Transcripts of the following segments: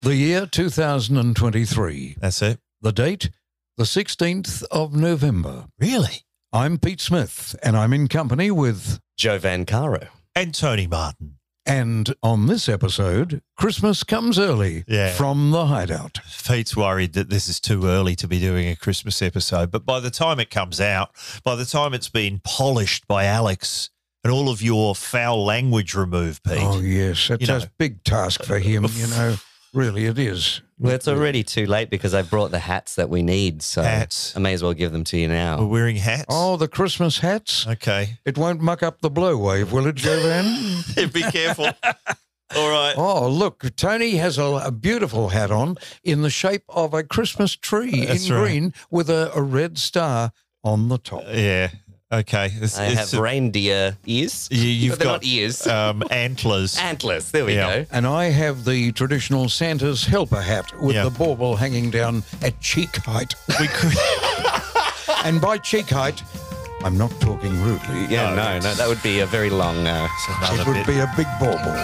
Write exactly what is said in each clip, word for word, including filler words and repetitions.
The year two thousand twenty-three. That's it. The date, the sixteenth of November. Really? I'm Pete Smith, and I'm in company with Joe Van Caro. And Tony Martin. And on this episode, Christmas comes early Yeah. from the Hideout. Pete's worried that this is too early to be doing a Christmas episode, but by the time it comes out, by the time it's been polished by Alex and all of your foul language removed, Pete. Oh, yes. It's You know. a big task for him, you know. Really, it is. Well, it's already too late because I've brought the hats that we need, so Hats. I may as well give them to you We're now. wearing hats. Oh, the Christmas hats? Okay. It won't muck up the blow wave, will it, Jovan? Be careful. All right. Oh, look, Tony has a, a beautiful hat on in the shape of a Christmas tree That's in right. green with a, a red star on the top. Yeah. Okay. It's, I it's have a- reindeer ears. you, you've but they're got not ears. um, antlers. Antlers. There we Yeah. go. And I have the traditional Santa's helper hat with Yeah. the bauble hanging down at cheek height. We could. And by cheek height, I'm not talking rudely. Yeah, No, no, that's- no, that would be a very long. Uh, Another It would bit. be a big bauble.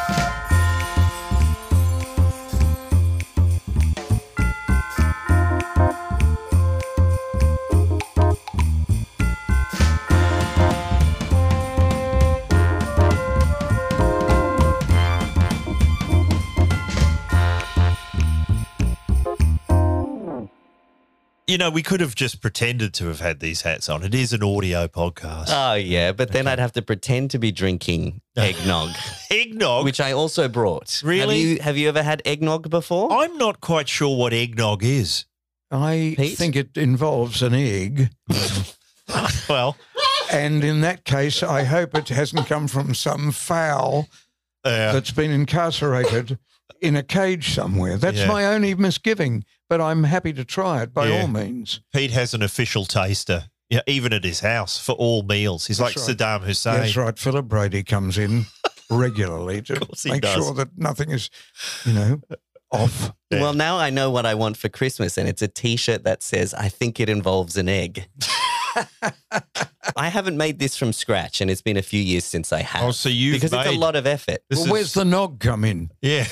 You know, we could have just pretended to have had these hats on. It is an audio podcast. oh yeah, but then I'd have to pretend to be drinking eggnog, Eggnog? which I also brought. Really? Have you have you ever had eggnog before? I'm not quite sure what eggnog is. I Pete? think it involves an egg. Well, And in that case, I hope it hasn't come from some fowl uh, that's been incarcerated in a cage somewhere. That's Yeah. my only misgiving, but I'm happy to try it by Yeah. all means. Pete has an official taster, yeah, even at his house for all meals. He's like That's right. Saddam Hussein. That's right. Philip Brady comes in regularly to course he make does. sure that nothing is, you know, off. Yeah. Well, now I know what I want for Christmas, and it's a T-shirt that says, "I think it involves an egg." I haven't made this from scratch, and it's been a few years since I have. Oh, so you've because it's made- a lot of effort. This Well, is- where's the nog come in? Yeah.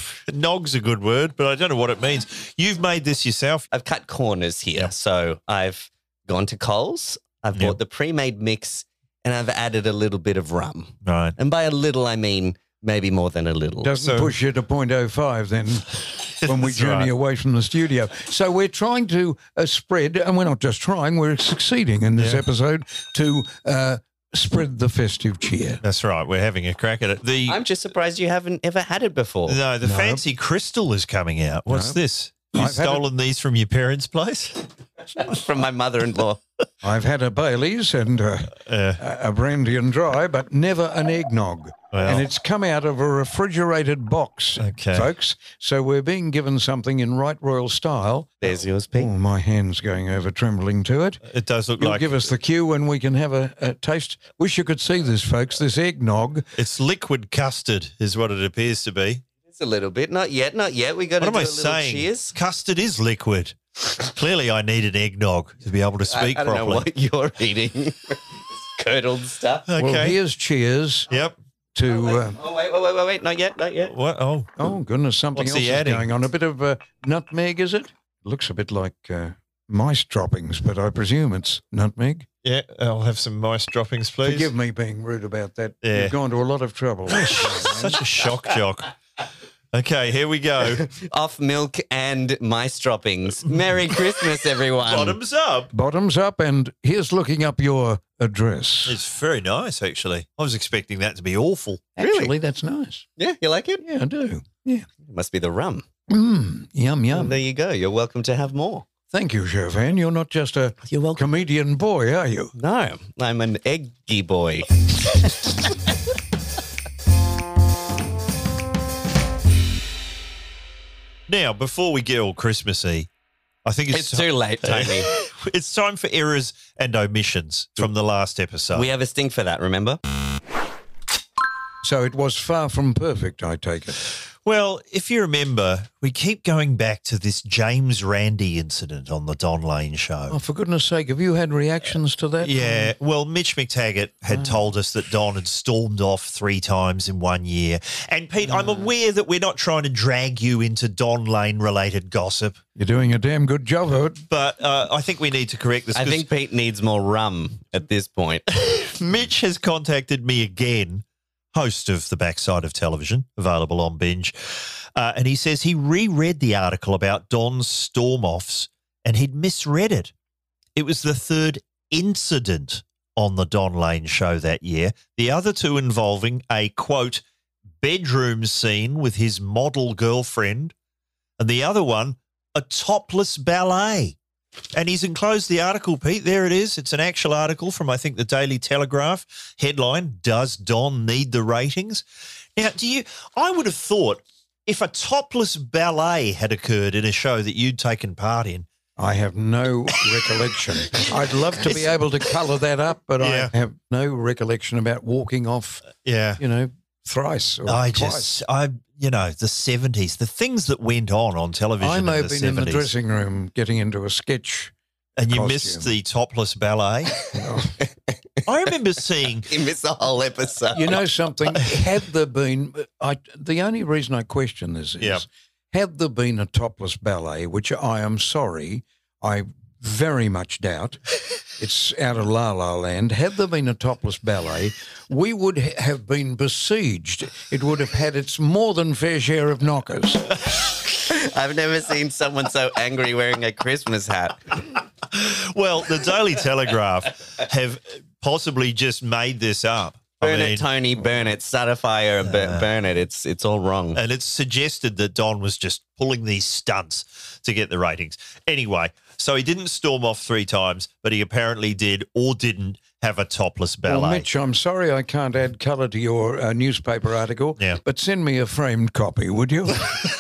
Nog's a good word, but I don't know what it means. You've made this yourself. I've cut corners here, Yeah. so I've gone to Coles. I've Yeah. bought the pre-made mix, and I've added a little bit of rum. Right. And by a little, I mean maybe more than a little. Doesn't So- push you to point oh five then when we That's journey right. away from the studio. So we're trying to uh, spread, and we're not just trying, we're succeeding in this Yeah. episode to uh, spread the festive cheer. That's right. We're having a crack at it. The I'm just surprised you haven't ever had it before. No, the No. fancy crystal is coming out. What's No. this? I've You've had stolen these from your parents' place? From my mother-in-law. I've had a Bailey's and uh, Uh, a brandy and dry, but never an eggnog. Well. And it's come out of a refrigerated box, Okay. folks. So we're being given something in right royal style. There's yours, Oh, Pete. my hand's going over trembling to it. it does look You'll like give us the cue when we can have a, a taste. Wish you could see this, folks. This eggnog. it's liquid custard is what it appears to be. It's a little bit. Not yet, not yet. We got to What do am a I little saying? cheers. Custard is liquid. Clearly, I need an eggnog to be able to I, speak I don't properly. know what you're eating. Curdled stuff. Okay. Well, here's cheers Yep. to. Uh, Oh, wait, wait, wait, wait, wait. Not yet, not yet. What? Oh. oh, goodness, something What's else he is adding? going on. A bit of uh, nutmeg, is it? Looks a bit like uh, mice droppings, but I presume it's nutmeg. Yeah. I'll have some mice droppings, please. Forgive me being rude about that. Yeah. You've gone to a lot of trouble. Such a shock jock. Okay, here we go. Off milk and mice droppings. Merry Christmas, everyone. Bottoms up. Bottoms up, and here's looking up your address. It's very nice, actually. I was expecting that to be awful. Actually, that's nice. Yeah, you like it? Yeah, I do. Yeah. It must be the rum. Mmm, yum, And yum. there you go. You're welcome to have more. Thank you, Chauvin. You're not just a You're welcome. comedian boy, are you? No, I'm an eggy boy. Now, before we get all Christmassy, I think it's, It's too late, Tony. it's time for errors and omissions from the last episode. We have a sting for that, remember? So it was far from perfect, I take it. Well, if you remember, we keep going back to this James Randi incident on the Don Lane show. Oh, for goodness sake, have you had reactions to that? Yeah, well, Mitch McTaggart had Oh. told us that Don had stormed off three times in one year. And, Pete, I'm aware that we're not trying to drag you into Don Lane-related gossip, You're doing a damn good job of it. but uh, I think we need to correct this. I 'cause think Pete needs more rum at this point. Mitch has contacted me again, host of The Backside of Television, available on Binge, uh, and he says he reread the article about Don's storm-offs and he'd misread it. It was the third incident on the Don Lane show that year, the other two involving a, quote, bedroom scene with his model girlfriend, and the other one, a topless ballet. And he's enclosed the article, Pete. There it is. It's an actual article from, I think, the Daily Telegraph. Headline, Does Don Need the Ratings? Now, do you, I would have thought if a topless ballet had occurred in a show that you'd taken part in. I have no recollection. I'd love to be able to colour that up, but Yeah. I have no recollection about walking off, Yeah. you know, thrice or I twice. just, I, you know, the seventies, the things that went on on television I may in have the been in the seventies. dressing room getting into a sketch. And you costume. missed the topless ballet. Oh, I remember seeing, He missed the whole episode. you know something? Had there been, I, the only reason I question this is, Yep. had there been a topless ballet, which I am sorry, I very much doubt, it's out of La La Land. Had there been a topless ballet, we would ha- have been besieged. It would have had its more than fair share of knockers. I've never seen someone so angry wearing a Christmas hat. well, the Daily Telegraph have possibly just made this up. Burn I mean, it, Tony, burn it. Start a fire and bur- burn it. It's it's all wrong. and it's suggested that Don was just pulling these stunts to get the ratings. Anyway, so he didn't storm off three times, but he apparently did or didn't have a topless ballet. Well, Mitch, I'm sorry I can't add colour to your uh, newspaper article, Yeah. but send me a framed copy, would you?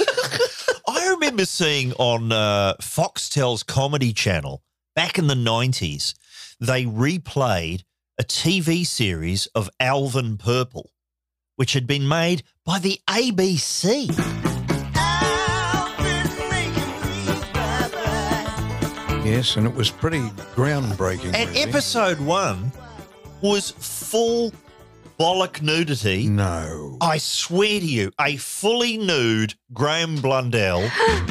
I remember seeing on uh, Foxtel's Comedy Channel back in the nineties, they replayed a T V series of Alvin Purple, which had been made by the A B C. Yes, and it was pretty groundbreaking. And really. episode one was full bollock nudity. No. I swear to you, a fully nude Graham Blundell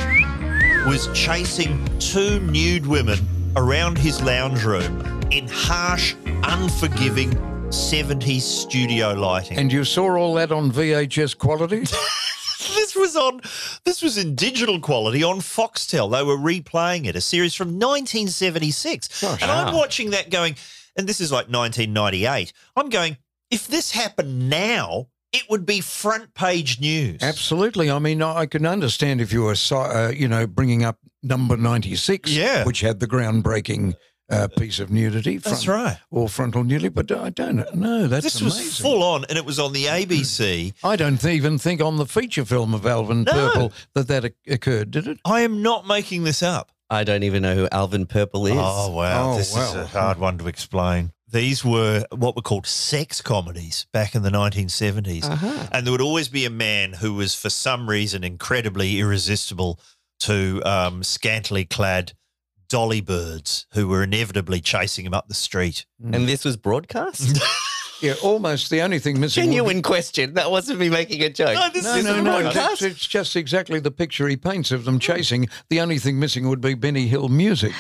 was chasing two nude women around his lounge room in harsh, unforgiving seventies studio lighting. And you saw all that on V H S quality? this was on, this was in digital quality on Foxtel. They were replaying it, a series from nineteen seventy-six. Gosh, and I'm wow. watching that going, and this is like nineteen ninety-eight. I'm going, if this happened now, it would be front page news. Absolutely. I mean, I can understand if you were, si- uh, you know, bringing up number ninety-six, Yeah. which had the groundbreaking uh, piece of nudity. That's front- right. Or frontal nudity, but I don't know. That's This amazing. was full on, and it was on the A B C. I don't th- even think on the feature film of Alvin No. Purple that that o- occurred, did it? I am not making this up. I don't even know who Alvin Purple is. Oh, wow. Oh, this is wow. a hard one to explain. These were what were called sex comedies back in the nineteen seventies. Uh-huh. And there would always be a man who was, for some reason, incredibly irresistible to um, scantily clad dolly birds who were inevitably chasing him up the street. And this was broadcast? Yeah, almost the only thing missing. would be- Genuine question. That wasn't me making a joke. No, this No, is no, a no. broadcast. It's, it's just exactly the picture he paints of them chasing. The only thing missing would be Benny Hill music.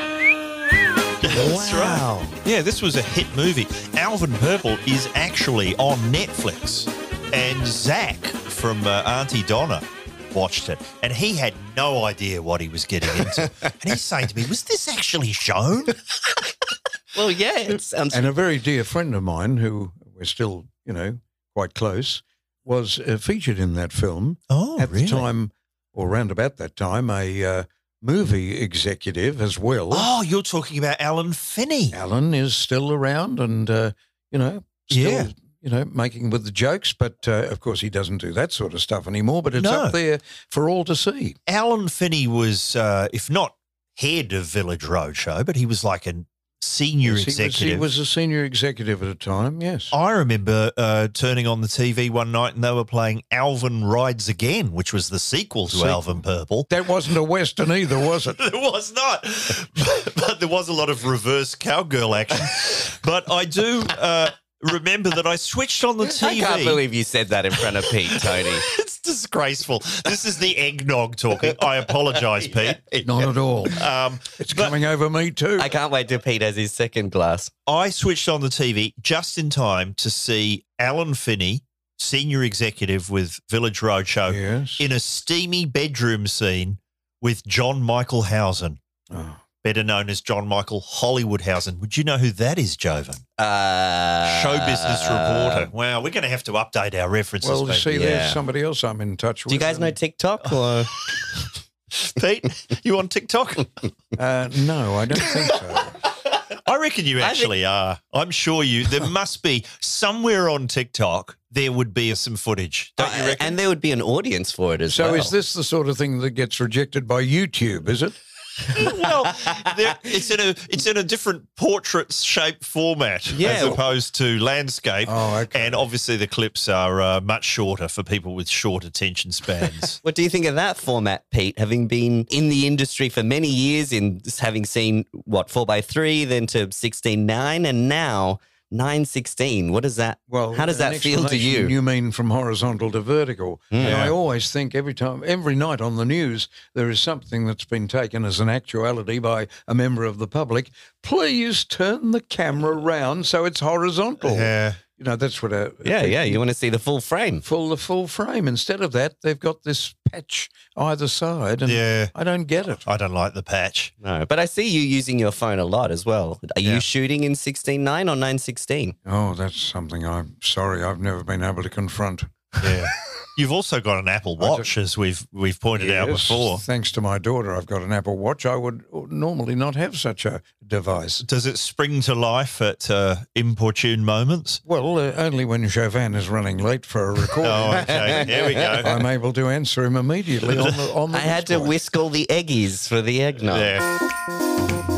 That's right. Yeah, this was a hit movie. Alvin Purple is actually on Netflix. And Zach from uh, Auntie Donna watched it. And he had no idea what he was getting into. And he's saying to me, was this actually shown? Well, yeah, it sounds. And a very dear friend of mine, who we're still, you know, quite close, was uh, featured in that film. Oh, At really? the time, or round about that time, a uh, movie executive as well. Oh, you're talking about Alan Finney. Alan is still around and, uh, you know, still, Yeah. you know, making with the jokes. But, uh, of course, he doesn't do that sort of stuff anymore. But it's No. up there for all to see. Alan Finney was, uh, if not head of Village Roadshow, but he was like a senior Yes, he was- executive. He was a senior executive at a time, yes. I remember uh, turning on the T V one night and they were playing Alvin Rides Again, which was the sequel to Sequel. Alvin Purple. That wasn't a Western either, was it? It was not, but, but there was a lot of reverse cowgirl action. But I do uh, remember that I switched on the T V. I can't believe you said that in front of Pete, Tony. It's disgraceful. This is the eggnog talking. I apologise, Pete. Not at all. Um, It's coming over me too. I can't wait till Pete has his second glass. I switched on the T V just in time to see Alan Finney, senior executive with Village Roadshow, Yes. in a steamy bedroom scene with John Michael Housen, Oh. better known as John Michael Hollywoodhausen. Would you know who that is, Jovan? Uh, Show business reporter. Wow, we're going to have to update our references. Well, you Pete. see, Yeah. there's somebody else I'm in touch with. Do you guys know and- TikTok? Or? Pete, you on TikTok? Uh, no, I don't think so. I reckon you I actually are. I'm sure you. There must be somewhere on TikTok. There would be some footage, don't you Uh, reckon? and there would be an audience for it as So well. is this the sort of thing that gets rejected by YouTube, is it? well, there- it's in a it's in a different portrait shape format Yeah. as opposed to landscape. Oh, okay. And obviously the clips are uh, much shorter for people with short attention spans. What do you think of that format, Pete? Having been in the industry for many years, in having seen what four by three, then to sixteen nine, and now nine sixteen. What does that? Well, how does an that feel to explanation you? You mean from horizontal to vertical? And Yeah. I always think every time, every night on the news, there is something that's been taken as an actuality by a member of the public. Please turn the camera round so it's horizontal. yeah. You know, that's what a Yeah, yeah. You want to see the full frame? full the full frame. Instead of that, they've got this patch either side, and Yeah. I don't get it. I don't like the patch. No, but I see you using your phone a lot as well. Are Yeah. you shooting in sixteen nine or nine sixteen? Oh, that's something I'm sorry I've never been able to confront. Yeah. You've also got an Apple I Watch, as we've we've pointed out Yes, before. thanks to my daughter, I've got an Apple Watch. I would normally not have such a device. Does it spring to life at uh, importune moments? Well, uh, only when Chauvin is running late for a recording. Oh, okay. Here we go. I'm able to answer him immediately on the on the I had to display. whisk all the eggies for the eggnog. Yeah.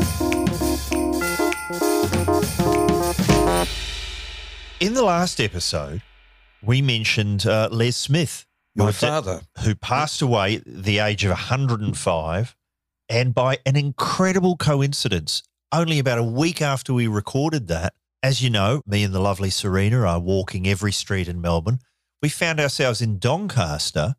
In the last episode, we mentioned uh, Les Smith, My who- father. who passed away at the age of one hundred five, and by an incredible coincidence, only about a week after we recorded that, as you know, me and the lovely Serena are walking every street in Melbourne. We found ourselves in Doncaster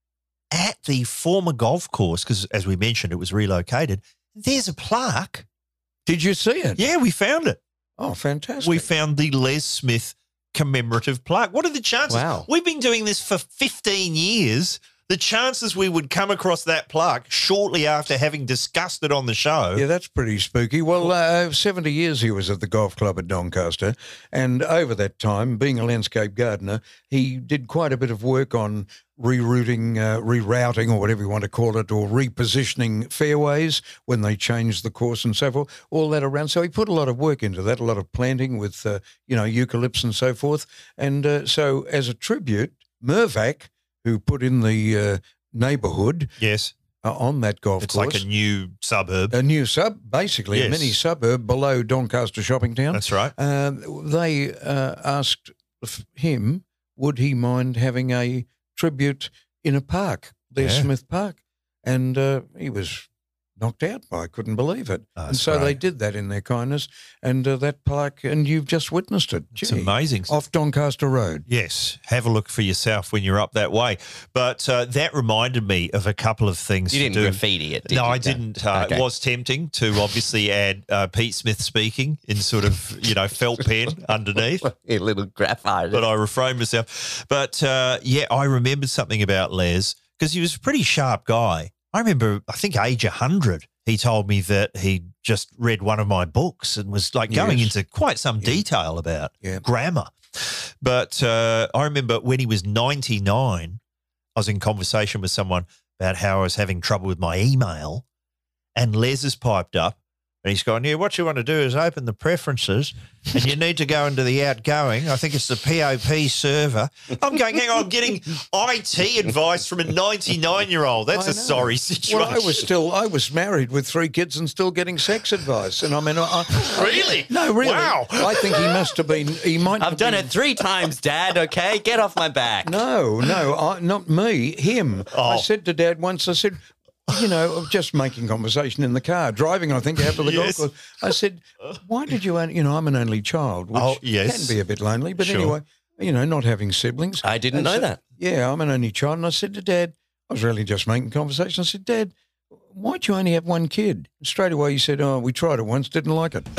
at the former golf course, because as we mentioned, it was relocated. There's a plaque. Did you see it? Yeah, we found it. Oh, fantastic. We found the Les Smith commemorative plaque. What are the chances? Wow. We've been doing this for fifteen years. The chances we would come across that plaque shortly after having discussed it on the show. Yeah, that's pretty spooky. Well, uh, seventy years he was at the golf club at Doncaster. And over that time, being a landscape gardener, he did quite a bit of work on rerouting, uh, rerouting, or whatever you want to call it, or repositioning fairways when they changed the course and so forth, all that around. So he put a lot of work into that, a lot of planting with, uh, you know, eucalypts and so forth. And uh, so as a tribute, Mirvac, who put in the uh, neighbourhood Yes. uh, on that golf It's course. like a new suburb. A new sub, basically a Yes. mini suburb below Doncaster Shopping Town. That's right. Uh, they uh, asked f- him, would he mind having a tribute in a park, their Yeah. Smith Park? And uh, he was knocked out by, couldn't believe it. Oh, and that's so they great. did that in their kindness. And uh, that plaque, and you've just witnessed it. It's Gee, amazing. Off Doncaster Road. Yes, have a look for yourself when you're up that way. But uh, that reminded me of a couple of things You to didn't do. graffiti it, did no, you? I didn't. Uh, Okay. It was tempting to obviously add uh, Pete Smith speaking in sort of, you know, felt pen underneath. A little graphite. But I refrained myself. But uh, yeah, I remembered something about Les because he was a pretty sharp guy. I remember, I think, age one hundred, he told me that he just read one of my books and was like going Yes. into quite some detail about Yeah. grammar. But uh, I remember when he was ninety-nine, I was in conversation with someone about how I was having trouble with my email, and Les has piped up, And he's gone, yeah, what you want to do is open the preferences and you need to go into the outgoing. I think it's the P O P server. I'm going, hang on, I'm getting I T advice from a ninety-nine-year-old. That's I a know. sorry situation. Well, I was still, I was married with three kids and still getting sex advice. And I mean, I, I, Really? No, really. Wow. I think he must have been, he might I've have done been, it three times, Dad, okay? Get off my back. No, no, I, not me, him. I Oh. said to Dad once, I said, you know, just making conversation in the car, driving, I think, out to the Yes. golf course. I said, why did you, only, you know, I'm an only child, which Oh, yes. can be a bit lonely. But Sure. anyway, you know, not having siblings. I didn't And know so- that. Yeah, I'm an only child. And I said to Dad, I was really just making conversation. I said, Dad, why'd you only have one kid? And straight away he said, oh, we tried it once, didn't like it.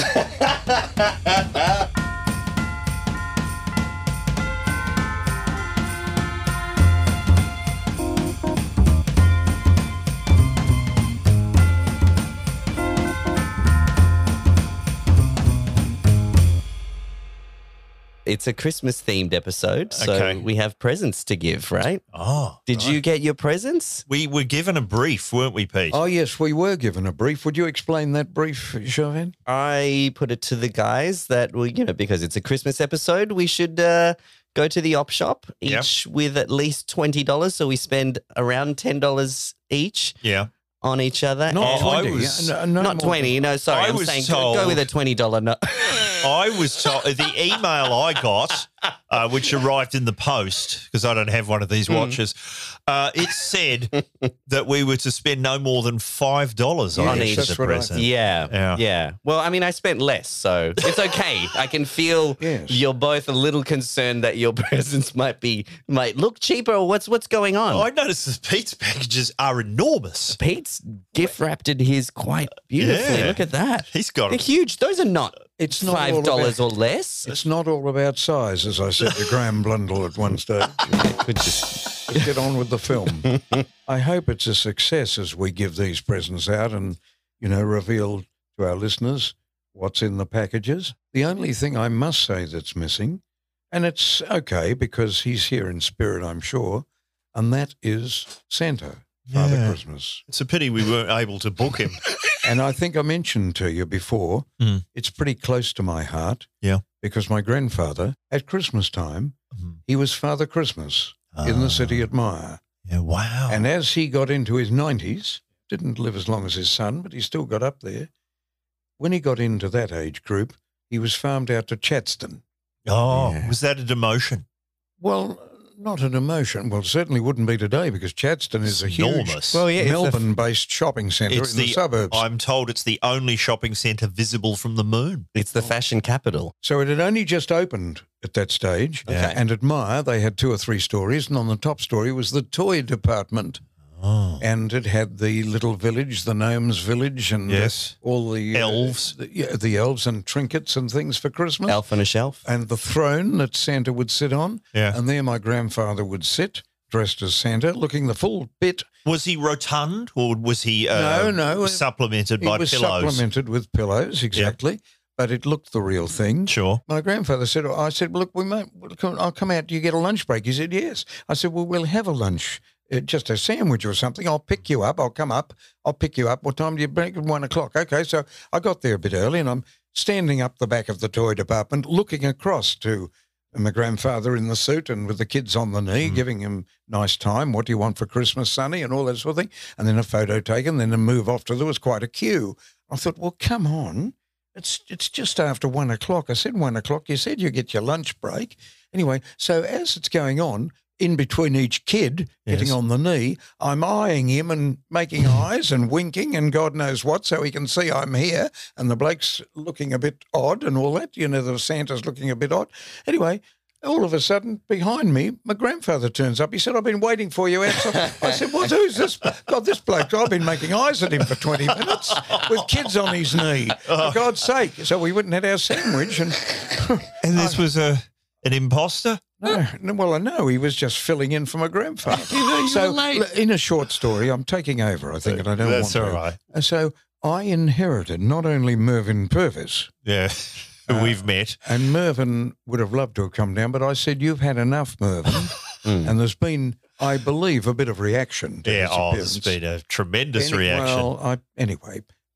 It's a Christmas themed episode, so Okay. we have presents to give, right? Oh. Did you get your presents? We were given a brief, weren't we, Pete? Oh, yes, we were given a brief. Would you explain that brief, Chauvin? I put it to the guys that we, you know, because it's a Christmas episode, we should uh, go to the op shop, Yep. each with at least twenty dollars. So we spend around ten dollars each Yeah. on each other. Not and- I twenty. was- no, no Not more twenty, no, sorry. I I'm was saying told- go with a twenty dollars note. I was told the email I got, uh, which arrived in the post because I don't have one of these Hmm. watches. Uh, it said that we were to spend no more than five dollars on Yes, each that's of the what I present. Yeah, Yeah. yeah. Well, I mean, I spent less, so it's okay. I can feel Yes. you're both a little concerned that your presents might be might look cheaper. Or what's what's going on? I noticed that Pete's packages are enormous. Pete's gift wrapped his quite beautifully. Yeah. Look at that. He's got They're a huge. Those are not It's not all five dollars about- or less. It's not all about size, as I said to Graham Blundell at one stage. Could just Let's get on with the film. I hope it's a success as we give these presents out and, you know, reveal to our listeners what's in the packages. The only thing I must say that's missing, and it's okay because he's here in spirit, I'm sure, and that is Santa, Father Yeah. Christmas. It's a pity we weren't able to book him. And I think I mentioned to you before, Mm. it's pretty close to my heart. Yeah. Because my grandfather, at Christmas time, Mhm. he was Father Christmas in the city at Myer. Yeah, wow. And as he got into his nineties, didn't live as long as his son, but he still got up there. When he got into that age group, he was farmed out to Chadston. oh, Yeah. was that a demotion? Well, not an emotion. Well, certainly wouldn't be today because Chadston is a It's huge enormous. Well, yeah, it's a- Melbourne-based shopping centre in It's the, the- suburbs. I'm told it's the only shopping centre visible from the moon. it's the fashion capital. So it had only just opened at that stage. Okay. And at Myer, they had two or three stories. And on the top story was the toy department. Oh. And it had the little village, the gnomes village, and uh, Yes. all the uh, Elves. the, yeah, the elves and trinkets and things for Christmas. Elf on a shelf. And the throne that Santa would sit on. Yeah. And there my grandfather would sit, dressed as Santa, looking the full bit. Was he rotund or was he uh, No, no, supplemented He by was pillows? supplemented with pillows, exactly. But it looked the real thing. Sure. My grandfather said, I said, well, look, we might, we'll come- I'll come out. Do you get a lunch break? He said, yes. I said, well, we'll have a lunch, uh, just a sandwich or something. I'll pick you up. I'll come up. I'll pick you up. What time do you break? One o'clock. Okay. So I got there a bit early and I'm standing up the back of the toy department looking across to my grandfather in the suit and with the kids on the knee, Mm. giving him nice time. What do you want for Christmas, Sonny? And all that sort of thing. And then a photo taken, then a move off to, there was quite a queue. I thought, well, come on. It's it's just after one o'clock. I said one o'clock. You said you get your lunch break. Anyway, so as it's going on, in between each kid getting Yes. on the knee, I'm eyeing him and making eyes and winking and God knows what, so he can see I'm here. And the bloke's looking a bit odd and all that. You know, the Santa's looking a bit odd. Anyway, all of a sudden, behind me, my grandfather turns up. He said, I've been waiting for you outside. I said, well, who's this? God, this bloke, I've been making eyes at him for twenty minutes with kids on his knee. For God's sake. So we went and had our sandwich. And And this was a an imposter? no, no, well, I know he was just filling in for my grandfather. So in a short story, I'm taking over, I think, and I don't That's want all to. right. And so I inherited not only Mervyn Purvis, Yeah. Uh, We've met. and Mervyn would have loved to have come down, but I said, you've had enough, Mervyn. Mm. And there's been, I believe, a bit of reaction to Yeah, his oh, appearance. there's been a tremendous Any- reaction. Well, I, anyway,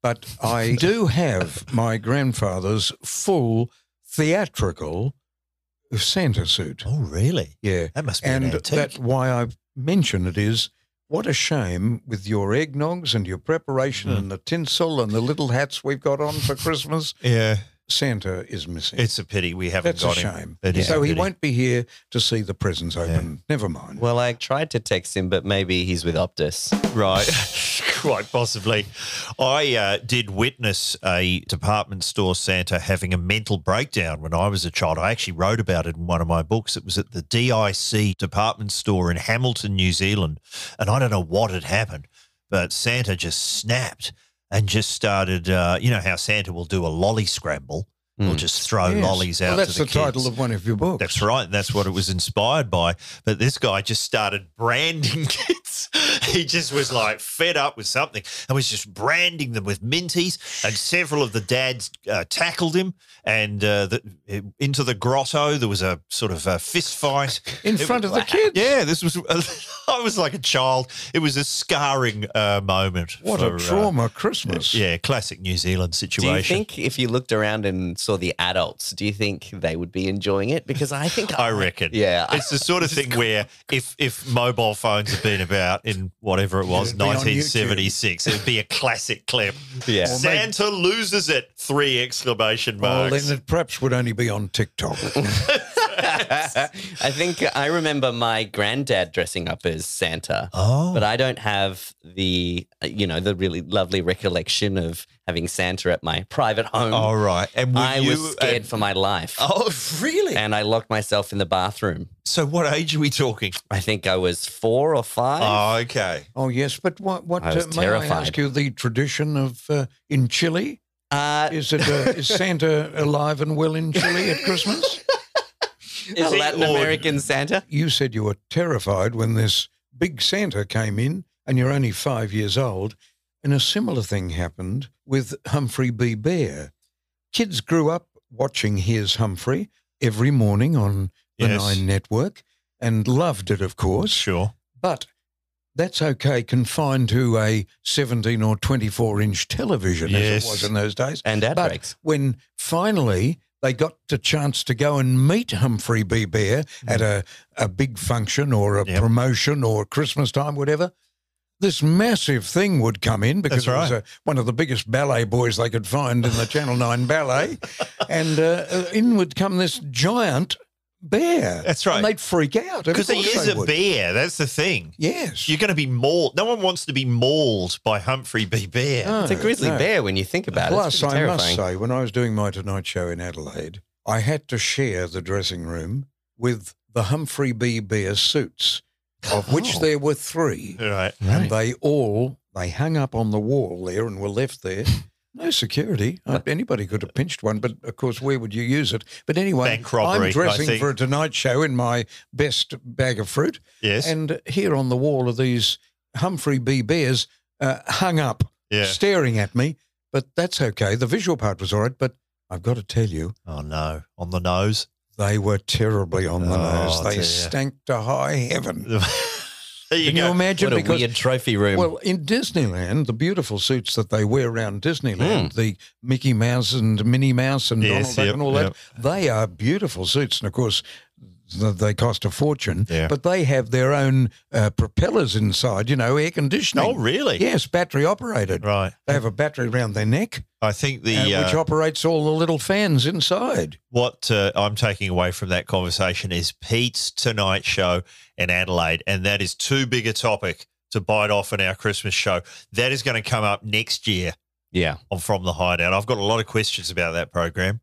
but I do have my grandfather's full theatrical Santa suit. Oh, really? Yeah. That must be And an antique. that's why I mention it is, what a shame with your eggnogs and your preparation Mm. and the tinsel and the little hats we've got on for Christmas. Yeah. Santa is missing. It's a pity we haven't That's a got him. shame. It is So a he pity. won't be here to see the presents open. Never mind. Well, I tried to text him, but maybe he's with Optus. Right, quite possibly. I uh, did witness a department store Santa having a mental breakdown when I was a child. I actually wrote about it in one of my books. It was at the D I C department store in Hamilton, New Zealand. And I don't know what had happened, but Santa just snapped and just started, uh, you know how Santa will do a lolly scramble? He'll Mm. just throw Yes. lollies out Well, that's to the, the, title kids. of one of your books. That's right. That's what it was inspired by. But this guy just started branding kids. He just was like fed up with something and was just branding them with minties. And several of the dads uh, tackled him. And uh, the, into the grotto, there was a sort of a fist fight. In It front was- of the kids. Yeah, this was. I was like a child. It was a scarring uh, moment. What for, a trauma Christmas. Uh, yeah, classic New Zealand Do situation. you think if you looked around and saw the adults, do you think they would be enjoying it? Because I think I reckon. Yeah. It's the sort of thing where if if mobile phones had been about in whatever it was, It'd be on nineteen seventy-six, it'd be a classic clip. Yeah. Santa loses it, three exclamation Well, marks. then it perhaps would only be on TikTok. I think I remember my granddad dressing up as Santa. oh. But I don't have the, uh, you know, the really lovely recollection of having Santa at my private home. All right. And were I you, was scared and- for my life. Oh, really? And I locked myself in the bathroom. So what age are we talking? I think I was four or five. Oh, okay. Oh, yes, but what, what I was uh, may I terrified. ask you, the tradition of uh, in Chile? Uh, Is it uh, is Santa alive and well in Chile at Christmas? is he Latin or- American Santa? You said you were terrified when this big Santa came in and you're only five years old. And a similar thing happened with Humphrey B. Bear. Kids grew up watching Here's Humphrey every morning on the Yes. Nine Network and loved it, of course. Sure. But that's okay, confined to a seventeen or twenty-four inch television as Yes. it was in those days. And ad But breaks. when finally they got the chance to go and meet Humphrey B. Bear at a, a big function or a Yep. promotion or Christmas time, whatever, this massive thing would come in because That's it was right. a, one of the biggest ballet boys they could find in the Channel nine ballet. And uh, uh, in would come this giant bear. That's right. And they'd freak out. Of Because he course is they a would. bear. That's the thing. Yes. You're going to be mauled. No one wants to be mauled by Humphrey B. Bear. No, It's a grizzly no. bear when you think about it. It's Plus, pretty I must terrifying. say, when I was doing my Tonight Show in Adelaide, I had to share the dressing room with the Humphrey B. Bear suits, of which Oh. there were three. Right. And they all, they hung up on the wall there and were left there. No security. Uh, Anybody could have pinched one, but of course, where would you use it? But anyway, Bank robbery, I I'm dressing think. for a Tonight Show in my best bag of fruit. Yes. And here on the wall are these Humphrey B. Bears uh, hung up, Yeah. staring at me. But that's okay. The visual part was all right. But I've got to tell you, Oh, no. On the nose. they were terribly on the Oh, nose. They dear. stank to high heaven. There you Can you go. imagine? What a because weird trophy room. well, in Disneyland, the beautiful suits that they wear around Disneyland, the Mickey Mouse and Minnie Mouse and Yes, Donald Duck yep, and all yep. that, they are beautiful suits. And of course, th- they cost a fortune, Yeah. but they have their own uh, propellers inside, you know, air conditioning. Oh, really? Yes, battery operated. Right. They have a battery around their neck, I think the uh, which uh, operates all the little fans inside. what uh, I'm taking away from that conversation is Pete's Tonight Show in Adelaide, and that is too big a topic to bite off in our Christmas show. That is going to come up next year yeah. on From the Hideout. I've got a lot of questions about that program.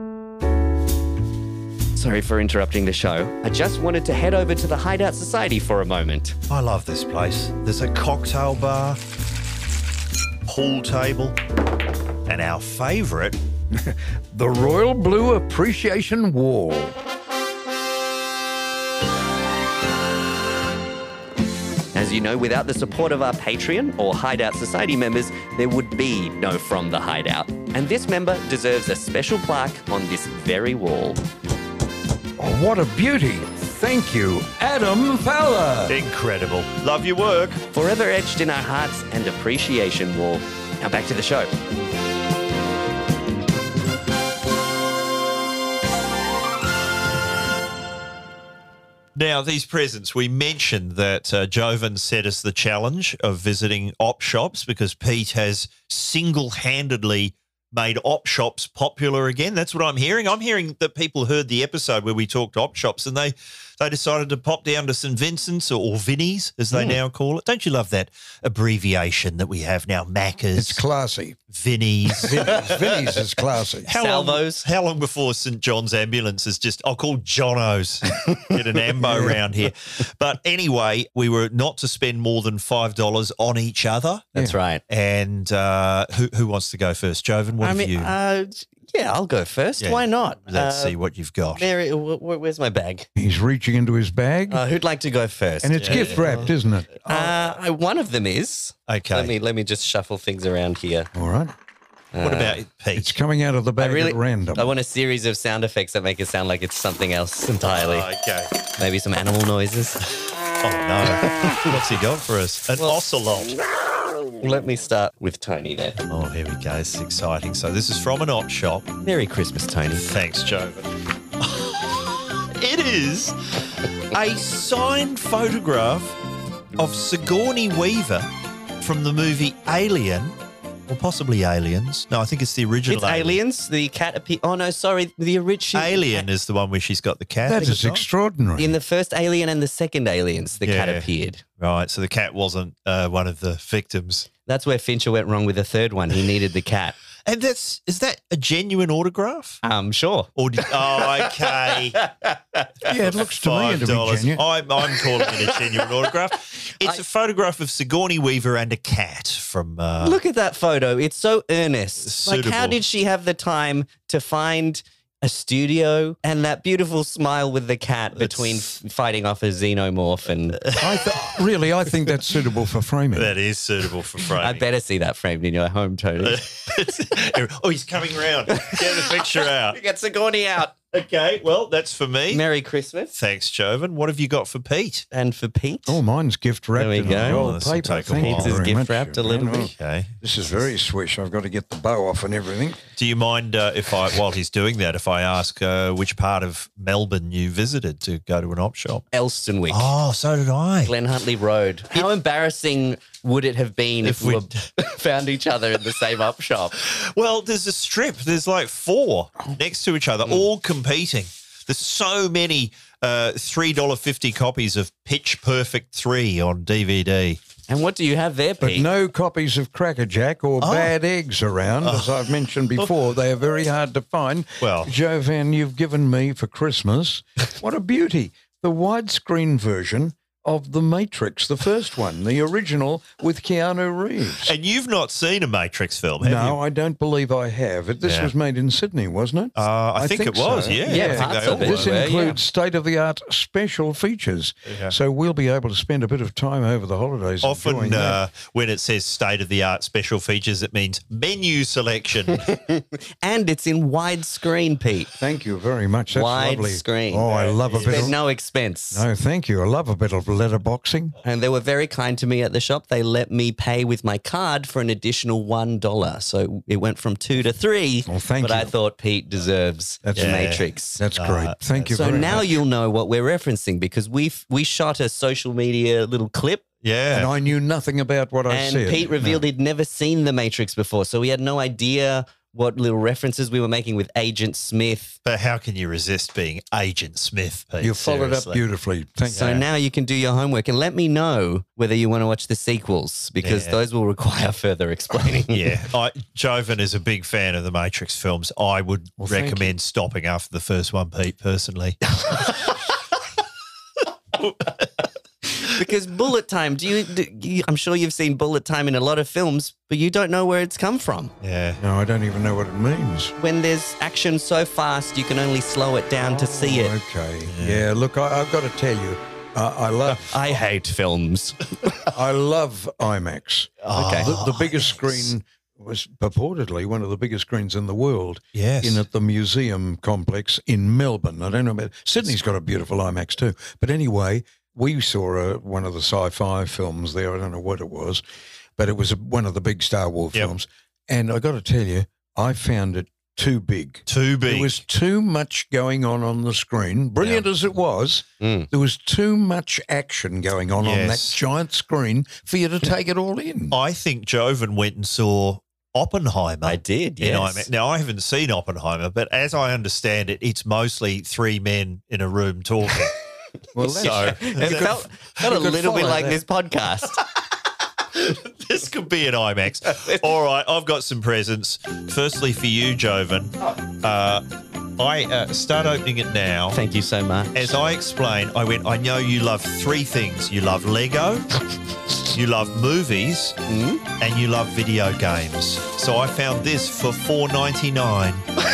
Sorry for interrupting the show. I just wanted to head over to the Hideout Society for a moment. I love this place. There's a cocktail bar, pool table, and our favourite, The Royal Blue Appreciation Wall. As you know, without the support of our Patreon or Hideout Society members, there would be no From the Hideout. And this member deserves a special plaque on this very wall. Oh, what a beauty. Thank you, Adam Fowler. incredible. Love your work. Forever etched in our hearts and appreciation wall. Now back to the show. Now, these presents, we mentioned that uh, Jovan set us the challenge of visiting op shops because Pete has single-handedly made op shops popular again. That's what I'm hearing. I'm hearing that people heard the episode where we talked op shops and they they decided to pop down to Saint Vincent's or, or Vinnie's, as they mm. now call it. Don't you love that abbreviation that we have now? Macca's. It's classy. Vinnie's. Vinnie's, Vinnie's is classy. How Salvos. Long, how long before Saint John's Ambulance is just, I'll call Jono's, get an ambo around here. But anyway, we were not to spend more than five dollars on each other. That's yeah. right. And uh, who who wants to go first? Jovan, what I have mean, you? Uh, yeah, I'll go first. Yeah. Why not? Let's uh, see what you've got. Mary, wh- wh- where's my bag? He's reaching into his bag. Uh, who'd like to go first? And it's Yeah. gift wrapped, isn't it? Uh, I- one of them is. Okay. Let me let me just shuffle things around here. All right. What Uh, about Pete? It's coming out of the bag I really, at random. I want a series of sound effects that make it sound like it's something else entirely. Oh, okay. Maybe some animal noises. Oh, no. What's he got for us? An ocelot. Let me start with Tony there. Oh, here we go. This is exciting. So this is from an op shop. Merry Christmas, Tony. Thanks, Jovan. It is a signed photograph of Sigourney Weaver from the movie Alien, or possibly Aliens. No, I think it's the original. It's Aliens. The cat appear. Oh no, sorry. The original Alien is the one where she's got the cat. That at the is top. extraordinary. In the first Alien and the second Aliens, the cat Yeah. appeared. Right, so the cat wasn't uh, one of the victims. That's where Fincher went wrong with the third one. He needed the cat. And that's is that a genuine autograph? Um, sure. Or did, oh, okay. yeah, it looks to me Five to be dollars. genuine. I'm I'm calling it a genuine autograph. It's I- a photograph of Sigourney Weaver and a cat from. Uh, Look at that photo. It's so earnest. Like, how Suitable. did she have the time to find a studio and that beautiful smile with the cat between It's- f- fighting off a xenomorph? And I th- really, I think that's suitable for framing. That is suitable for framing. I better see that framed in your home, Tony. Oh, he's coming round. Get the picture out. Get Sigourney out. Okay, well, that's for me. Merry Christmas. Thanks, Jovan. What have you got for Pete? And for Pete. Oh, mine's gift wrapped There we in go. a Oh, gold this'll paper. take a Thank you while. Pete's very gift much. wrapped a little bit. Okay. This is very swish. I've got to get the bow off and everything. Do you mind uh, if I, while he's doing that, if I ask uh, which part of Melbourne you visited to go to an op shop? Elstonwick. Oh, so did I. Glen Huntley Road. How embarrassing would it have been if, If we we'd- found each other in the same up shop? Well, there's a strip. There's like four next to each other, all competing. There's so many uh, three dollars fifty copies of Pitch Perfect three on D V D. And what do you have there, But Pete? no copies of Cracker Jack or Oh. bad eggs around. As I've mentioned before, they are very hard to find. Well- Jovan, you've given me for Christmas, what a beauty, the widescreen version of The Matrix, the first one, the original with Keanu Reeves. And you've not seen a Matrix film, have No, you? I don't believe I have. It- This Yeah. was made in Sydney, wasn't it? Uh, I, think, it was, so. yeah. Yeah, I think parts they of all it. were. This Well, yeah. includes state-of-the-art special features. Yeah. So we'll be able to spend a bit of time over the holidays enjoying Often that. uh, when it says state-of-the-art special features, it means menu selection. And it's in widescreen, Pete. Thank you very much. That's Wide lovely. screen. Oh, I love a bit Spent of... no expense. No, thank you. I love a bit of letterboxing. And they were very kind to me at the shop. They let me pay with my card for an additional one dollar. So it went from two to three. Well, thank but I you. thought Pete deserves That's- the Yeah. Matrix. That's No, great. Thank you So very now much. you'll know what we're referencing because we we shot a social media little clip yeah. And I knew nothing about what I and said. Pete revealed No. he'd never seen The Matrix before. So we had no idea what little references we were making with Agent Smith. But how can you resist being Agent Smith, Pete? You followed up Seriously. beautifully. Thank So you. now you can do your homework and let me know whether you want to watch the sequels because Yeah. those will require further explaining. Yeah, I, Jovan is a big fan of the Matrix films. I would Well, thank recommend stopping after the first one, Pete, personally. Because bullet time, do you, do you? I'm sure you've seen bullet time in a lot of films, but you don't know where it's come from. Yeah. No, I don't even know what it means. When there's action so fast, you can only slow it down to see it. Okay. Yeah, look, I, I've got to tell you, uh, I love I hate films. I love IMAX. Okay. The, the biggest screen was purportedly one of the biggest screens in the world. Yes. In at the museum complex in Melbourne. I don't know about Sydney's got a beautiful IMAX too. But anyway, we saw a, one of the sci-fi films there. I don't know what it was. but it was a, one of the big Star Wars Yep. films. And I got to tell you, I found it too big. Too big. There was too much going on on the screen. Brilliant as it was, Mm. there was too much action going on on that Yes. giant screen for you to take it all in. I think Joven went and saw Oppenheimer. I did, in yes. IMAX. Now, I haven't seen Oppenheimer, but as I understand it, it's mostly three men in a room talking. Well, so It felt, felt a could little bit follow like that. this podcast. this could be an IMAX. All right, I've got some presents. Firstly, for you, Joven. Uh, I uh, start opening it now. Thank you so much. As I explained, I went, I know you love three things. You love Lego, you love movies, Mm? and you love video games. So I found this for four ninety-nine.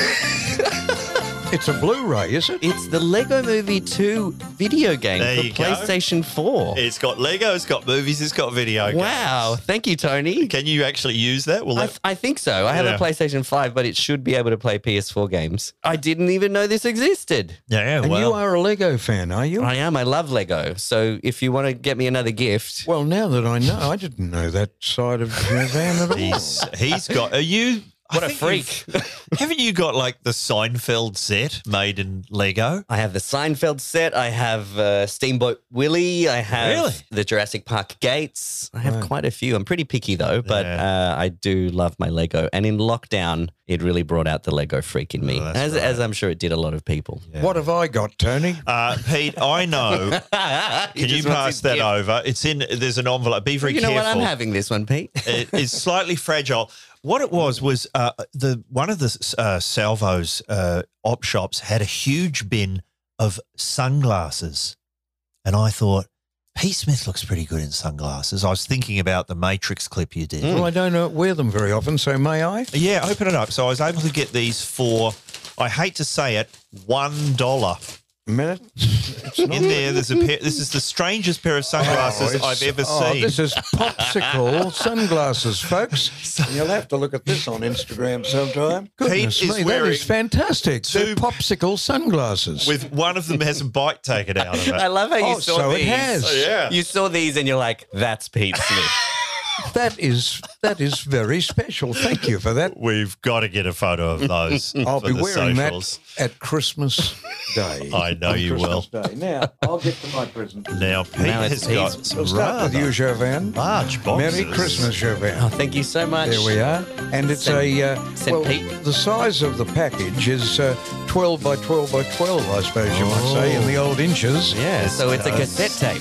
it's a Blu-ray, is it? It's the Lego Movie two video game There for you go. PlayStation four. It's got Lego, it's got movies, it's got video games. Wow. Thank you, Tony. Can you actually use that? Will I, that I think so. I have Yeah. a PlayStation five, but it should be able to play P S four games. I didn't even know this existed. yeah, And well. you are a Lego fan, are you? I am. I love Lego. So if you want to get me another gift, Well, now that I know, I didn't know that side of Van at all. He's he's got. Are you? What I a think freak. you've- Haven't you got like the Seinfeld set made in Lego? I have the Seinfeld set. I have uh, Steamboat Willie. I have Really? the Jurassic Park gates. I have Right. quite a few. I'm pretty picky though, but Yeah. uh, I do love my Lego. And in lockdown, it really brought out the Lego freak in me, Oh, that's as, right. as I'm sure it did a lot of people. What have I got, Tony? Uh, Pete, I know. Can Can you pass that over? It's in. There's an envelope. Be very You know careful. what? I'm having this one, Pete. It- it's slightly fragile. What it was was uh, the one of the uh, Salvo's uh, op shops had a huge bin of sunglasses, and I thought Pete Smith looks pretty good in sunglasses. I was thinking about the Matrix clip you did. Well, I don't uh, wear them very often, so may I? Yeah, open it up. So I was able to get these for, I hate to say it, one dollar. A minute. It's not. In there, there's a pair. This is the strangest pair of sunglasses Oh, I've it's- ever oh, seen. This is popsicle sunglasses, folks. And you'll have to look at this on Instagram sometime. Goodness is me, that wearing is fantastic. They're two- popsicle sunglasses. With one of them has a bite taken out of I it. love how you Oh, saw so it these. has. Oh, yeah. You saw these and you're like, that's Pete Smith. That is that is very special. Thank you for that. We've got to get a photo of those. I'll for be the wearing socials. that at Christmas Day. I know On you Christmas Day. Now, I'll get to my present. Now, Pete Now has it's got Pete's. some We'll start with rather you, Jovan. large boxes. Merry Christmas, Jovan. Oh, thank you so much. There we are. And it's Send- a, uh, send well, Pete. the size of the package is uh, twelve by twelve by twelve, I suppose you might say, in the old inches. Yeah, so it's a does. cassette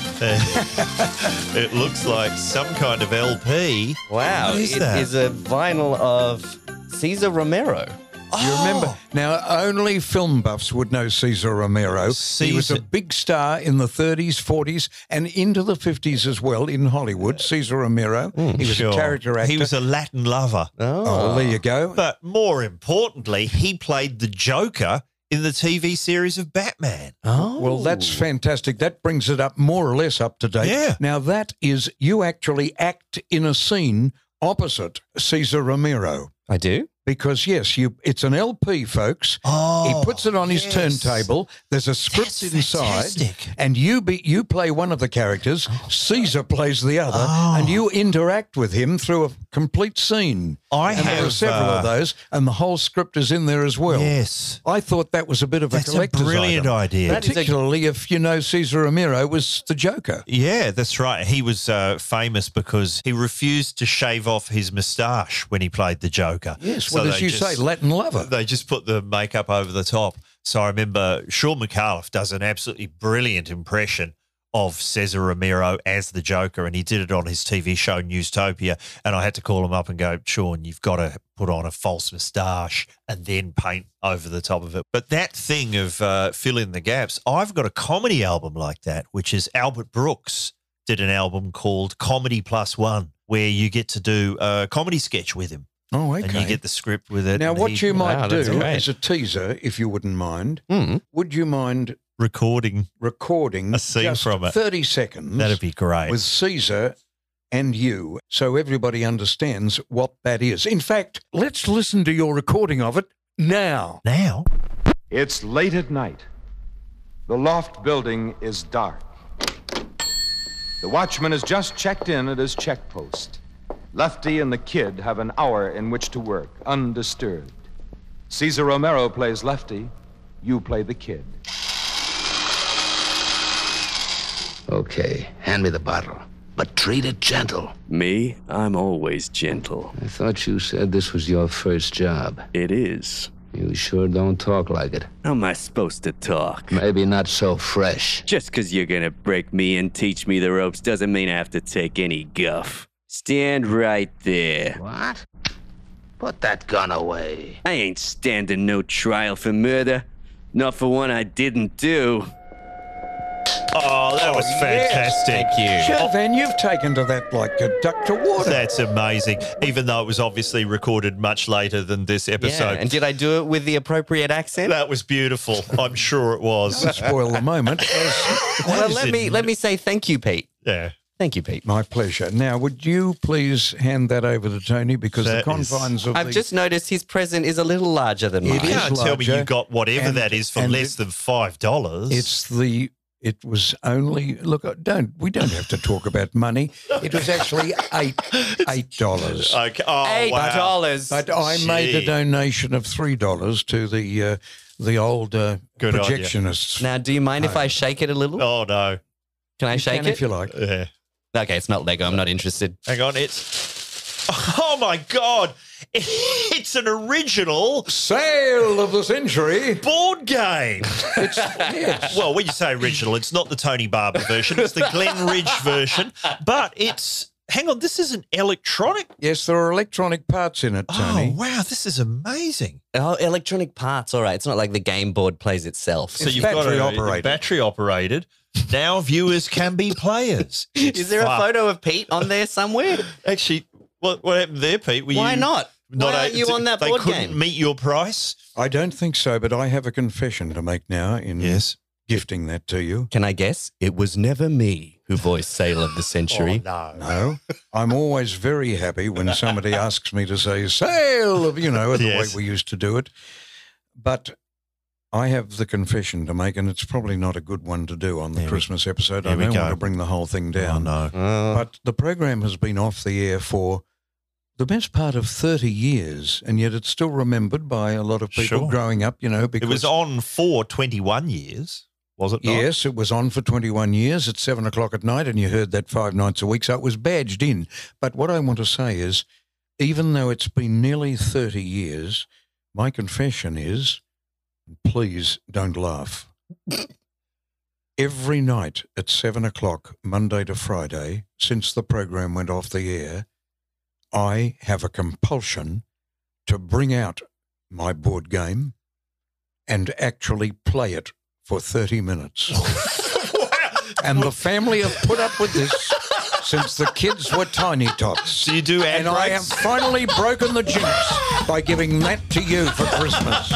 tape. It looks like some kind of L P. Wow. What is It that? is a vinyl of Cesar Romero. You remember? Now, only film buffs would know Cesar Romero. He was Cesar- a big star in the thirties, forties, and into the fifties as well in Hollywood. Cesar Romero. he was Sure. a character actor. He was a Latin lover. Oh. oh, there you go. But more importantly, he played the Joker in the T V series of Batman. Oh. Well, that's fantastic. That brings it up more or less up to date. Yeah. Now, that is, you actually act in a scene opposite Cesar Romero. I do? Because, yes, you it's an L P, folks. Oh, He puts it on his yes. turntable. There's a script That's inside, fantastic. and you be, you play one of the characters. Caesar plays the other, Oh. and you interact with him through a complete scene. I and there are have, several uh, of those, and the whole script is in there as well. Yes. I thought that was a bit of That's a a collector's brilliant item. idea. That is a- Particularly if you know Cesar Romero was the Joker. Yeah, that's right. He was uh, famous because he refused to shave off his moustache when he played the Joker. Yes, So well, as they you just- say, Latin lover. They just put the makeup over the top. So I remember Sean McAuliffe does an absolutely brilliant impression of Cesar Romero as the Joker, and he did it on his T V show Newstopia. And I had to call him up and go, Sean, you've got to put on a false moustache and then paint over the top of it. But that thing of uh, fill in the gaps, I've got a comedy album like that, which is Albert Brooks did an album called Comedy Plus One, where you get to do a comedy sketch with him. Oh, okay. And you get the script with it. now, and what he- you might Wow, that's do great. as a teaser, if you wouldn't mind, Mm. would you mind recording, recording A scene just from it. thirty seconds that'd be great. with Caesar and you, so everybody understands what that is. In fact, let's listen to your recording of it now. Now, It's late at night. The loft building is dark. The watchman has just checked in at his check post. Lefty and the Kid have an hour in which to work, undisturbed. Cesar Romero plays Lefty. You play the Kid. Okay, hand me the bottle. But treat it gentle. Me? I'm always gentle. I thought you said this was your first job. It is. You sure don't talk like it. How am I supposed to talk? Maybe not so fresh. Just because you're gonna break me and teach me the ropes doesn't mean I have to take any guff. Stand right there. What? Put that gun away. I ain't standing no trial for murder. Not for one I didn't do. Oh, that was fantastic. Thank you. Sure, Van, you've taken to that like a duck to water. That's amazing. Even though it was obviously recorded much later than this episode. Yeah, and did I do it with the appropriate accent? That was beautiful. I'm sure it was. Don't spoil the moment. As- Well, is let it? me let me say thank you, Pete. Yeah. Thank you, Pete. My pleasure. Now, would you please hand that over to Tony because That the is- confines of I've the... just noticed his present is a little larger than It mine. You is can't tell me larger, you got whatever and- that is for and less it- than five dollars. It's the... It was only look. Don't we don't have to talk about money. It was actually eight eight dollars. okay. Oh, Eight wow. dollars. But I made a Gee. donation of three dollars to the uh, the old uh, Good idea. projectionists. Now, do you mind if I shake it a little? Oh no. Can I You shake can it? if you like. Yeah. Okay, it's not Lego. I'm not interested. Hang on. It's. Oh my God! It's an original Sale of the century. board game. It's, yes. Well, when you say original, it's not the Tony Barber version. It's the Glen Ridge version. But it's. Hang on. This is an electronic. Yes, there are electronic parts in it, Tony. Oh wow! This is amazing. Oh, electronic parts. All right. It's not like the game board plays itself. So It's you've got battery a, operated. battery operated. Now viewers can be players. Is there a Fuck. photo of Pete on there somewhere? Actually, what what happened there, Pete? Were Why you not? Why aren't a- you on that they board couldn't game? meet your price. I don't think so, but I have a confession to make now in gifting that to you. Can I guess? It was never me who voiced Sale of the Century. Oh, no. No, I'm always very happy when somebody asks me to say sale of, you know, the Yes. way we used to do it. But I have the confession to make, and it's probably not a good one to do on the There we- Christmas episode. there I we don't go. want to bring the whole thing down. Oh, no. Oh. But the program has been off the air for the best part of thirty years, and yet it's still remembered by a lot of people Sure. growing up, you know, because It was on for twenty-one years, was it not? yes, it was on for twenty-one years at seven o'clock at night, and you heard that five nights a week, so it was badged in. But what I want to say is, even though it's been nearly thirty years, my confession is, please don't laugh. Every night at seven o'clock, Monday to Friday, since the program went off the air, I have a compulsion to bring out my board game and actually play it for thirty minutes. And the family have put up with this since the kids were tiny tots. Do you do ad And I have breaks? finally broken the jinx by giving that to you for Christmas.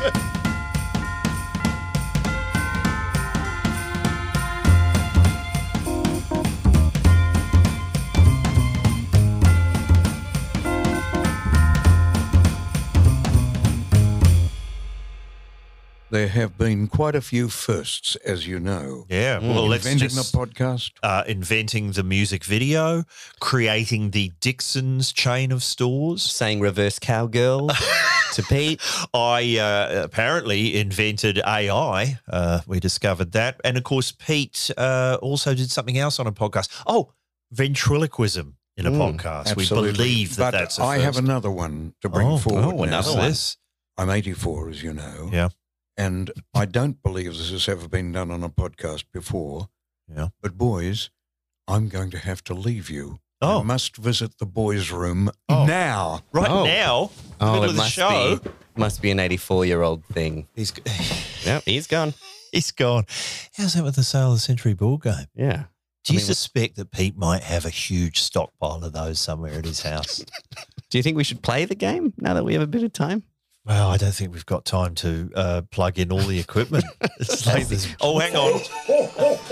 There have been quite a few firsts, as you know. Yeah, well, let's Inventing just the podcast. uh, inventing the music video, creating the Dixon's chain of stores. Saying reverse cowgirl to Pete. I uh, apparently invented A I. Uh, we discovered that. And of course, Pete uh, also did something else on a podcast. Oh, ventriloquism in a Mm, podcast. We Absolutely. believe that but that's a I have first. another one to bring Oh, forward. oh, now. another one. this. I'm eighty-four, as you know. Yeah. And I don't believe this has ever been done on a podcast before. Yeah. But boys, I'm going to have to leave you. Oh. I must visit the boys' room Oh. now. Right Oh. now, Oh, middle it of the must show. be must be an eighty-four-year-old thing. He's, Yep, he's gone. he's gone. How's that with the Sale of the Century board game? Yeah. Do you I mean, suspect that Pete might have a huge stockpile of those somewhere at his house? Do you think we should play the game now that we have a bit of time? Well, I don't think we've got time to uh, plug in all the equipment. It's like this. Oh, hang on.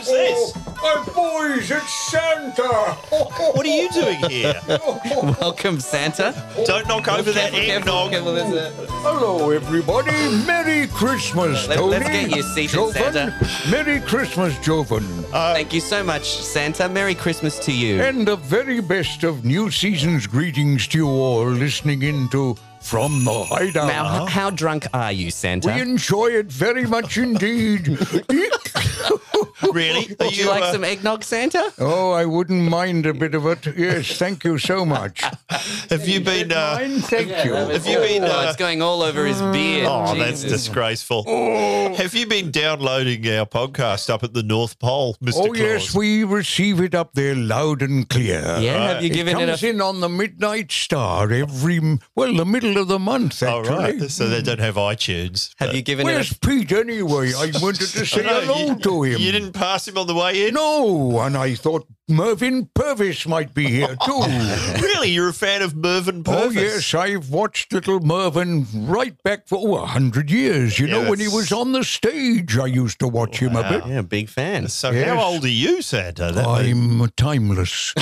Who's this? Oh, boys, it's Santa. What are you doing here? Welcome, Santa. Don't knock over that eggnog. Careful, there's a- Hello, everybody. Merry Christmas, Let- Tony. let's get you seated, Jovan. Santa. Merry Christmas, Jovan. Thank you so much, Santa. Merry Christmas to you. And the very best of new season's greetings to you all listening into From the Hideout. Now, h- how drunk are you, Santa? we enjoy it very much indeed. Really? Are Would you like uh, some eggnog, Santa? Oh, I wouldn't mind a bit of it. Yes, thank you so much. Have you been? Uh, Mine, thank you. have you been? Oh, Uh, it's going all over his beard. oh, that's Jesus. disgraceful. Have you been downloading our podcast up at the North Pole, Mister Oh, Claus? yes, we receive it up there loud and clear. Yeah, have you It given it comes a... in on the Midnight Star every, well, the middle of the month, Oh, actually. right. So they don't have iTunes. Have but- you given Where's it Pete anyway? I wanted to say No, hello you, to him. You didn't pass him on the way in? No, and I thought Mervyn Purvis might be here too. Really? You're a fan of Mervyn Oh, Purvis? yes, I've watched little Mervyn right back for oh, a hundred years. You Yeah, know, when he that's- was on the stage, I used to watch him a bit. a... Yeah, big fan. So Yes. how old are you, Santa? That means- I'm timeless.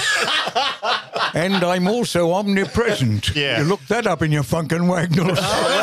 And I'm also omnipresent. Yeah. You look that up in your funkin' Wagnalls.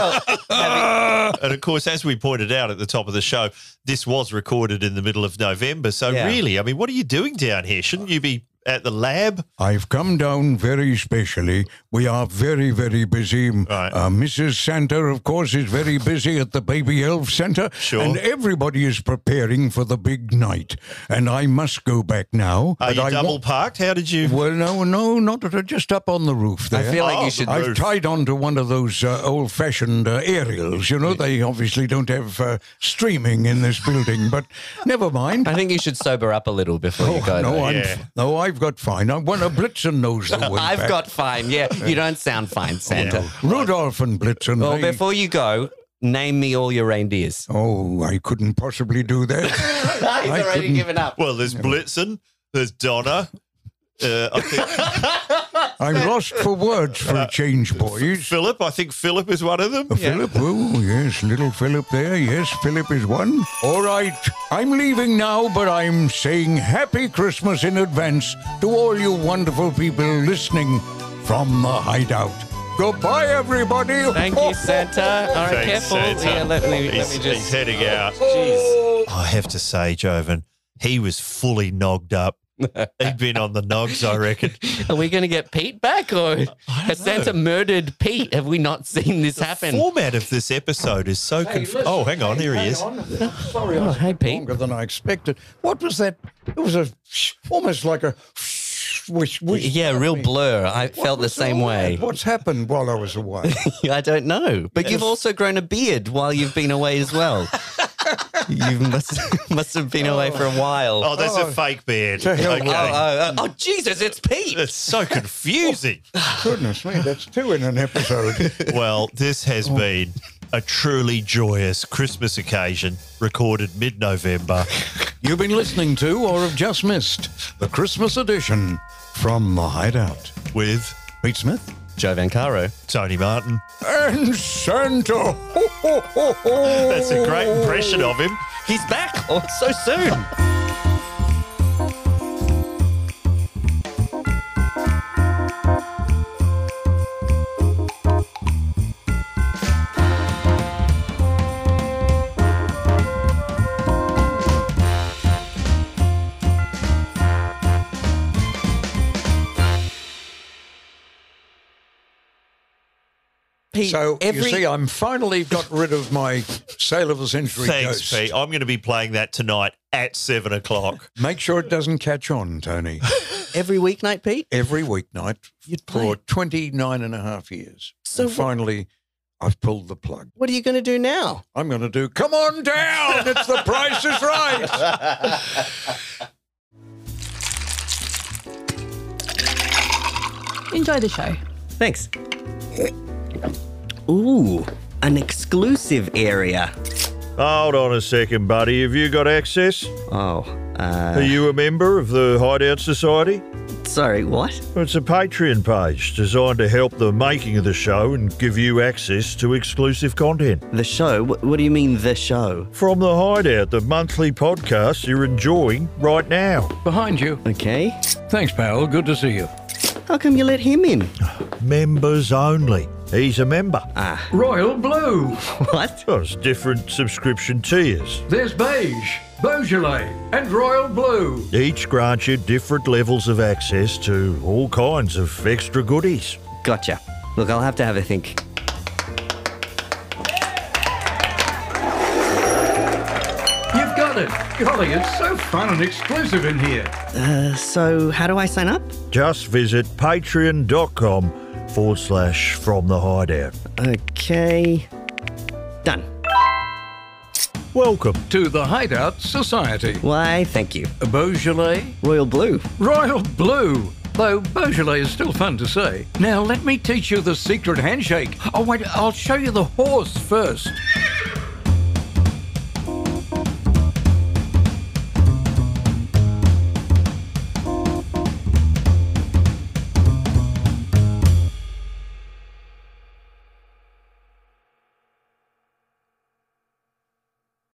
And of course, as we pointed out at the top of the show, this was recorded in the middle of November. So Yeah. really, I mean, what are you doing down here? Shouldn't you be at the lab? I've come down very specially. We are very, very busy. Right. Uh, Missus Santa, of course, is very busy at the Baby Elf Center. Sure. And everybody is preparing for the big night. And I must go back now. Are but you I double won't- parked? How did you? Well, no, no, not at all, just up on the roof there. I feel like Oh, you should... the I've roof. tied onto one of those uh, old-fashioned uh, aerials. You know, they obviously don't have uh, streaming in this building, but never mind. I think you should sober up a little before you go. no, though. I'm, Yeah. no, I've got fine. I want a Blitzen knows the way I've back. got fine. Yeah, you don't sound fine, Santa. Rudolph and Blitzen. Well, they- before you go, name me all your reindeers. Oh, I couldn't possibly do that. He's I already couldn't- given up. Well, there's Blitzen, there's Donna. Uh, I think I'm lost for words for a change, boys. Philip. I think Philip is one of them. Uh, Philip, oh, yes, little Philip there. Yes, Philip is one. All right, I'm leaving now, but I'm saying Happy Christmas in advance to all you wonderful people listening from the Hideout. Goodbye, everybody. Thank you, Santa. All right, Thanks, careful. Santa. Yeah, let me, let He's, me he's just... heading out. Jeez. I have to say, Jovan, he was fully nogged up. He'd been on the nogs, I reckon. Are we going to get Pete back, or has Santa murdered Pete? Have we not seen this happen? Format of this episode is so confusing. Oh, hang on, here he is. Sorry, Oh, I hey, Pete. longer than I expected. What was that? It was a almost like a wish, wish. Yeah, real blur. I felt the What's same all way. that? What's happened while I was away? I don't know. But you've also grown a beard while you've been away as well. You must must have been away for a while. Oh, that's Oh, a fake beard. to hell Okay. with Oh, oh, oh, oh, Jesus, it's Pete. It's so confusing. Goodness me, that's two in an episode. Well, this has been a truly joyous Christmas occasion recorded mid-November. You've been listening to or have just missed the Christmas edition from the Hideout. with Pete Smith Joe Vancaro. Tony Martin. and Santa. Ho, ho, ho, ho. That's a great impression of him. He's back. Oh, so soon. Pete, So every you see, I'm finally got rid of my Sale of the Century Thanks, ghost. Pete. I'm going to be playing that tonight at seven o'clock. Make sure it doesn't catch on, Tony. every weeknight, Pete. Every weeknight You'd play for it. twenty-nine and a half years. So And wh- finally, I've pulled the plug. What are you going to do now? I'm going to do, come on down, it's the price is right. Enjoy the show. Thanks. Ooh, an exclusive area. Hold on a second, buddy. Have you got access? Oh, Are you a member of the Hideout Society? Sorry, what? It's a Patreon page designed to help the making of the show and give you access to exclusive content. The show? What, what do you mean, the show? From the Hideout, the monthly podcast you're enjoying right now. Behind you. Okay. Thanks, pal. Good to see you. How come you let him in? Members only. He's a member. Ah. Royal Blue. What? Well, it's different subscription tiers. There's Beige, Beaujolais, and Royal Blue. Each grants you different levels of access to all kinds of extra goodies. Gotcha. Look, I'll have to have a think. You've got it. Golly, it's so fun and exclusive in here. Uh, so how do I sign up? Just visit patreon.com forward slash from the hideout. Okay. Done. Welcome. To the Hideout Society. Why, thank you. Beaujolais, Royal Blue. Royal Blue. Though Beaujolais is still fun to say. Now let me teach you the secret handshake. Oh wait, I'll show you the horse first.